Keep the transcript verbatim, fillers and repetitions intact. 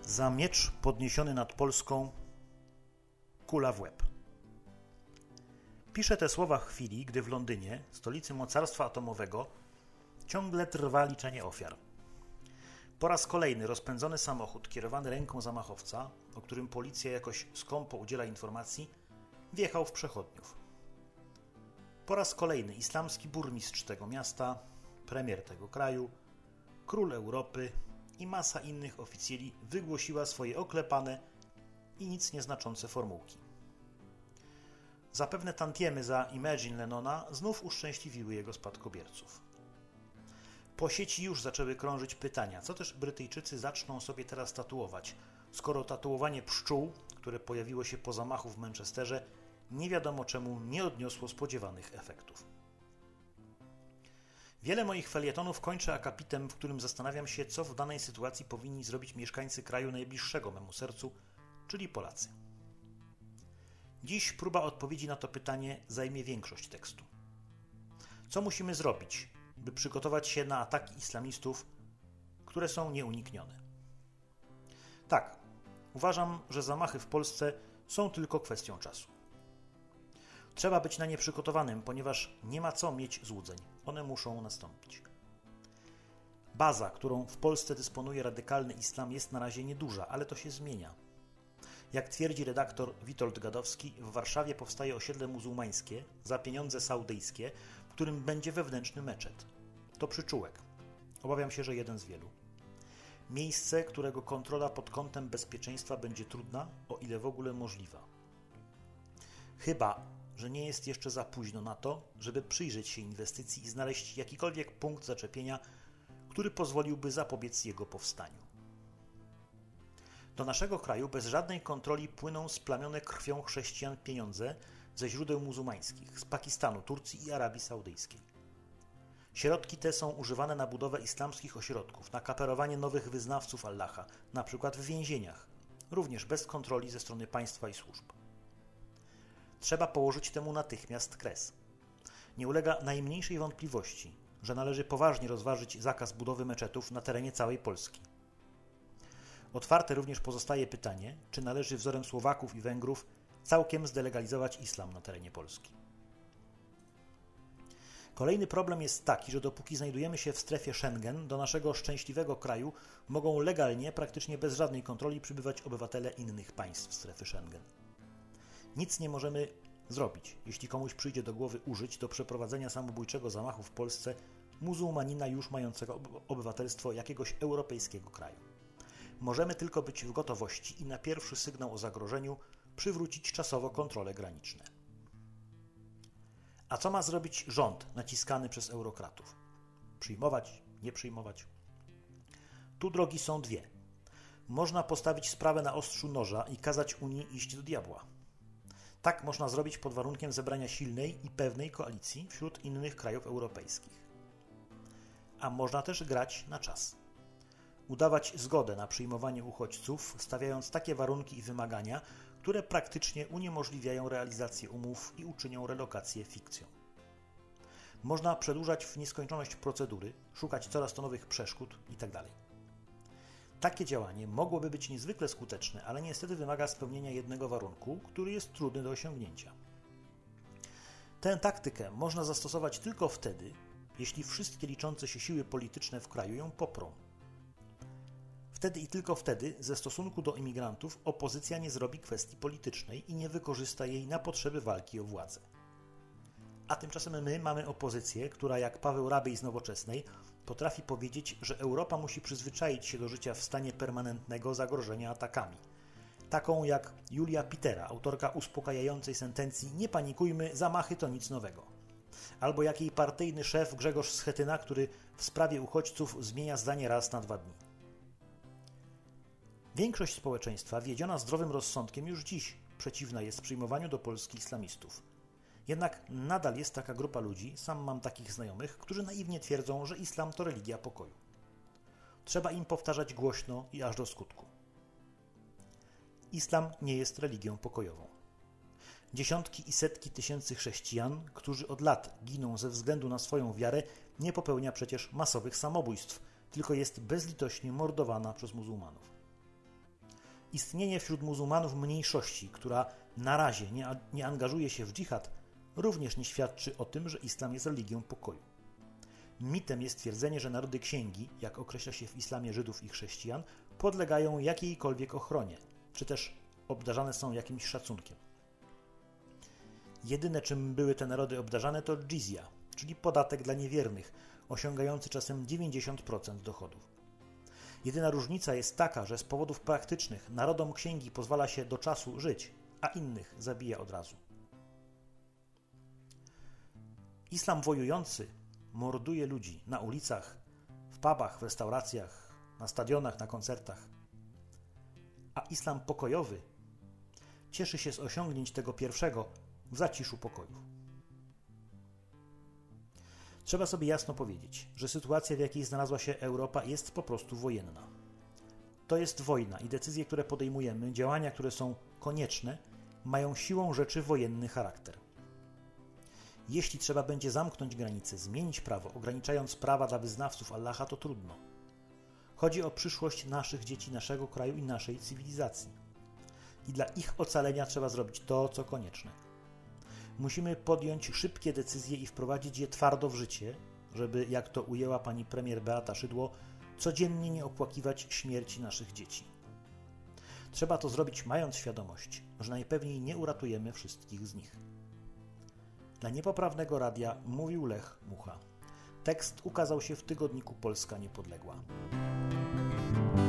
Za miecz podniesiony nad Polską kula w łeb. Piszę te słowa w chwili, gdy w Londynie, stolicy mocarstwa atomowego, ciągle trwa liczenie ofiar. Po raz kolejny rozpędzony samochód kierowany ręką zamachowca, o którym policja jakoś skąpo udziela informacji, wjechał w przechodniów. Po raz kolejny islamski burmistrz tego miasta, premier tego kraju, król Europy i masa innych oficjeli wygłosiła swoje oklepane i nic nieznaczące formułki. Zapewne tantiemy za Imagine Lennona znów uszczęśliwiły jego spadkobierców. Po sieci już zaczęły krążyć pytania, co też Brytyjczycy zaczną sobie teraz tatuować, skoro tatuowanie pszczół, które pojawiło się po zamachu w Manchesterze, nie wiadomo czemu nie odniosło spodziewanych efektów. Wiele moich felietonów kończę akapitem, w którym zastanawiam się, co w danej sytuacji powinni zrobić mieszkańcy kraju najbliższego memu sercu, czyli Polacy. Dziś próba odpowiedzi na to pytanie zajmie większość tekstu. Co musimy zrobić, by przygotować się na ataki islamistów, które są nieuniknione? Tak, uważam, że zamachy w Polsce są tylko kwestią czasu. Trzeba być na nie przygotowanym, ponieważ nie ma co mieć złudzeń. One muszą nastąpić. Baza, którą w Polsce dysponuje radykalny islam, jest na razie nieduża, ale to się zmienia. Jak twierdzi redaktor Witold Gadowski, w Warszawie powstaje osiedle muzułmańskie za pieniądze saudyjskie, w którym będzie wewnętrzny meczet. To przyczółek. Obawiam się, że jeden z wielu. Miejsce, którego kontrola pod kątem bezpieczeństwa będzie trudna, o ile w ogóle możliwa. Chyba, że nie jest jeszcze za późno na to, żeby przyjrzeć się inwestycji i znaleźć jakikolwiek punkt zaczepienia, który pozwoliłby zapobiec jego powstaniu. Do naszego kraju bez żadnej kontroli płyną splamione krwią chrześcijan pieniądze ze źródeł muzułmańskich, z Pakistanu, Turcji i Arabii Saudyjskiej. Środki te są używane na budowę islamskich ośrodków, na kaperowanie nowych wyznawców Allaha, na przykład w więzieniach, również bez kontroli ze strony państwa i służb. Trzeba położyć temu natychmiast kres. Nie ulega najmniejszej wątpliwości, że należy poważnie rozważyć zakaz budowy meczetów na terenie całej Polski. Otwarte również pozostaje pytanie, czy należy wzorem Słowaków i Węgrów całkiem zdelegalizować islam na terenie Polski. Kolejny problem jest taki, że dopóki znajdujemy się w strefie Schengen, do naszego szczęśliwego kraju mogą legalnie, praktycznie bez żadnej kontroli przybywać obywatele innych państw strefy Schengen. Nic nie możemy zrobić, jeśli komuś przyjdzie do głowy użyć do przeprowadzenia samobójczego zamachu w Polsce muzułmanina już mającego obywatelstwo jakiegoś europejskiego kraju. Możemy tylko być w gotowości i na pierwszy sygnał o zagrożeniu przywrócić czasowo kontrole graniczne. A co ma zrobić rząd naciskany przez eurokratów? Przyjmować, nie przyjmować? Tu drogi są dwie. Można postawić sprawę na ostrzu noża i kazać Unii iść do diabła. Tak można zrobić pod warunkiem zebrania silnej i pewnej koalicji wśród innych krajów europejskich. A można też grać na czas. Udawać zgodę na przyjmowanie uchodźców, stawiając takie warunki i wymagania, które praktycznie uniemożliwiają realizację umów i uczynią relokację fikcją. Można przedłużać w nieskończoność procedury, szukać coraz to nowych przeszkód itd. Takie działanie mogłoby być niezwykle skuteczne, ale niestety wymaga spełnienia jednego warunku, który jest trudny do osiągnięcia. Tę taktykę można zastosować tylko wtedy, jeśli wszystkie liczące się siły polityczne w kraju ją poprą. Wtedy i tylko wtedy ze stosunku do imigrantów opozycja nie zrobi kwestii politycznej i nie wykorzysta jej na potrzeby walki o władzę. A tymczasem my mamy opozycję, która jak Paweł Rabiej z Nowoczesnej potrafi powiedzieć, że Europa musi przyzwyczaić się do życia w stanie permanentnego zagrożenia atakami. Taką jak Julia Pitera, autorka uspokajającej sentencji „Nie panikujmy, zamachy to nic nowego”. Albo jak jej partyjny szef Grzegorz Schetyna, który w sprawie uchodźców zmienia zdanie raz na dwa dni. Większość społeczeństwa, wiedziona zdrowym rozsądkiem, już dziś przeciwna jest przyjmowaniu do Polski islamistów. Jednak nadal jest taka grupa ludzi, sam mam takich znajomych, którzy naiwnie twierdzą, że islam to religia pokoju. Trzeba im powtarzać głośno i aż do skutku. Islam nie jest religią pokojową. Dziesiątki i setki tysięcy chrześcijan, którzy od lat giną ze względu na swoją wiarę, nie popełnia przecież masowych samobójstw, tylko jest bezlitośnie mordowana przez muzułmanów. Istnienie wśród muzułmanów mniejszości, która na razie nie, nie angażuje się w dżihad, również nie świadczy o tym, że islam jest religią pokoju. Mitem jest twierdzenie, że narody księgi, jak określa się w islamie Żydów i chrześcijan, podlegają jakiejkolwiek ochronie, czy też obdarzane są jakimś szacunkiem. Jedyne, czym były te narody obdarzane, to dżizja, czyli podatek dla niewiernych, osiągający czasem dziewięćdziesiąt procent dochodów. Jedyna różnica jest taka, że z powodów praktycznych narodom księgi pozwala się do czasu żyć, a innych zabija od razu. Islam wojujący morduje ludzi na ulicach, w pubach, w restauracjach, na stadionach, na koncertach. A islam pokojowy cieszy się z osiągnięć tego pierwszego w zaciszu pokojów. Trzeba sobie jasno powiedzieć, że sytuacja, w jakiej znalazła się Europa, jest po prostu wojenna. To jest wojna i decyzje, które podejmujemy, działania, które są konieczne, mają siłą rzeczy wojenny charakter. Jeśli trzeba będzie zamknąć granice, zmienić prawo, ograniczając prawa dla wyznawców Allaha, to trudno. Chodzi o przyszłość naszych dzieci, naszego kraju i naszej cywilizacji. I dla ich ocalenia trzeba zrobić to, co konieczne. Musimy podjąć szybkie decyzje i wprowadzić je twardo w życie, żeby, jak to ujęła pani premier Beata Szydło, codziennie nie opłakiwać śmierci naszych dzieci. Trzeba to zrobić, mając świadomość, że najpewniej nie uratujemy wszystkich z nich. Dla Niepoprawnego Radia mówił Lech Mucha. Tekst ukazał się w tygodniku Polska Niepodległa.